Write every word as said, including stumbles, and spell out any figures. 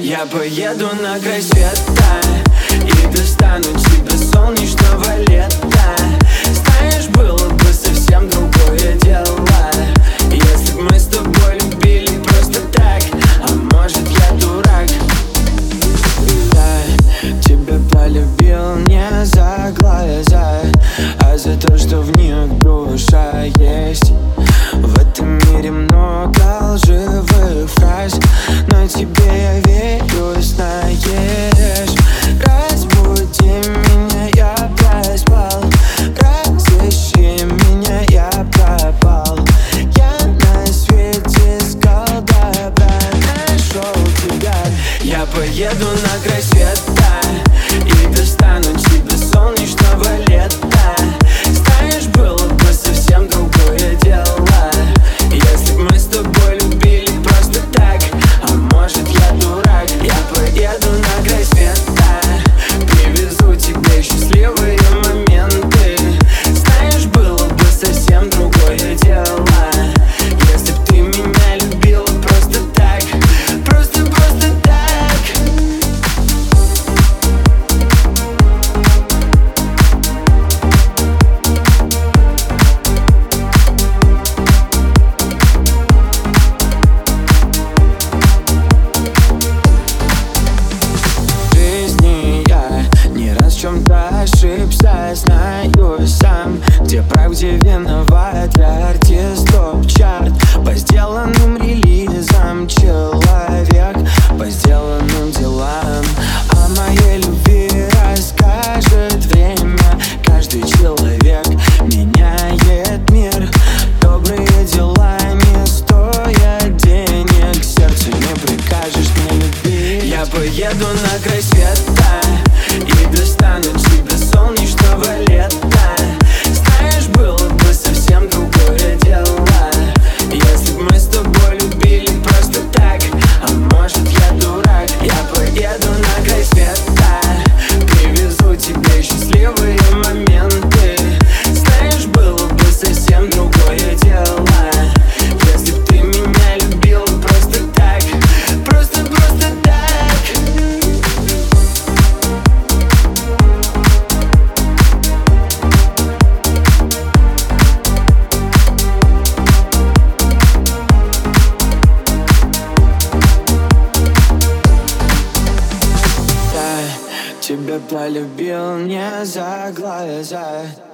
Я поеду на край света и достану тебе солнечного лета. Знаешь, было бы совсем другое дело, если б мы с тобой любили просто так. А может, я дурак? Я тебя полюбил не за глаза, а за то, что в них душа есть. В этом мире много лживых фраз, но тебе я верю, знаешь. Разбуди меня, я проспал, разыщи меня, я пропал. Я на свете искал добра, нашел тебя. Я поеду на край света и достану тебе солнечного лета. Знаешь, было бы совсем другое дело, если б мы с тобой любили просто так. А может, я дурак? Я поеду на край света, привезу тебе счастливые моменты. Знаешь, было бы совсем другое дело, если б ты меня любила просто так. Просто, просто так. В чем-то ошибся, знаю сам, где прав, где виноват. Я артист топ-чарт по сделанным релизам, человек по сделанным делам. О моей любви расскажет время. Каждый человек меняет мир. Добрые дела не стоят денег, сердцу не прикажешь не любить. Я поеду на край света и достану тебе солнечного лета. Знаешь, было бы совсем другое дело, если б мы с тобой любили просто так. А может, я дурак? Я поеду на край света, привезу тебе счастливые моменты. Знаешь, было бы совсем другое дело, если б ты меня любила просто так. Просто, просто так. Тебя полюбил не за глаза.